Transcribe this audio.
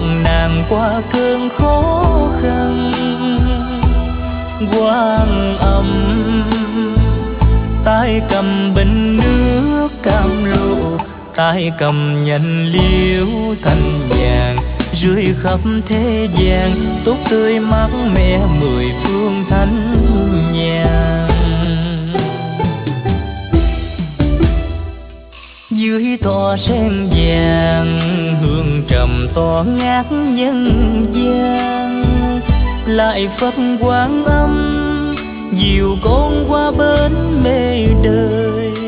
mặn nàn qua cơn khó khăn. Quan âm tay cầm bình nước cam lộ, tay cầm nhành liễu thanh nhàn, rưới khắp thế gian tốt tươi mát mẻ mười phương thánh nhàn. Dưới tòa sen vàng hương trầm tỏa ngát nhân gian, lại Phật Quan Âm dìu con qua bến mê đời.